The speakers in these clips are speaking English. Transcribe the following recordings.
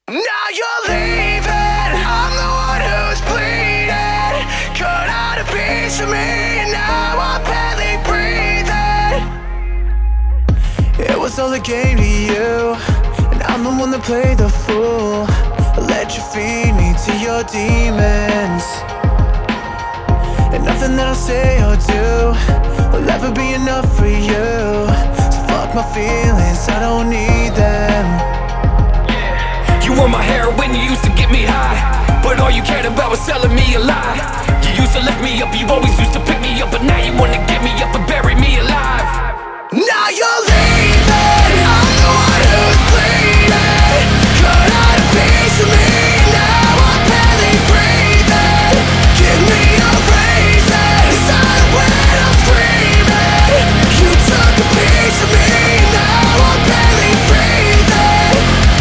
Now you're leaving, I'm the one who's bleeding. Cut out a piece of me, and now I'm barely breathing. It was all a game to you, and I'm the one that played the fool. I let you feed me to your demons, and nothing that I say or do will ever be enough for you. So fuck my feelings, I don't need them. You were my heroin, you used to get me high, but all you cared about was selling me a lie. You used to lift me up, you always used to pick me up, but now you wanna get me up and bury me alive. Now you're leaving, I'm the one who's bleeding. Cut out a piece of me, now I'm barely breathing. Give me a reason, silent when I'm screaming. You took a piece of me, now I'm barely breathing.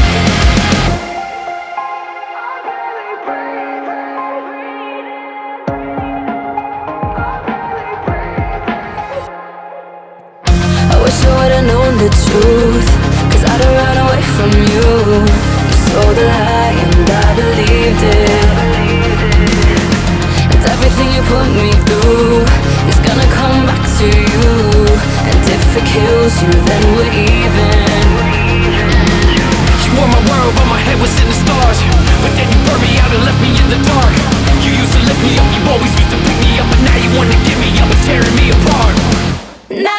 I wish I would've known the truth, 'cause I'd have run away from you. You sold a lie and I believed it, and everything you put me through is gonna come back to you. And if it kills you, then we're even. You were my world, but my head was in the stars, but then you burned me out and left me in the dark. You used to lift me up, you always used to pick me up, but now you wanna get me up and tearing me apart. Now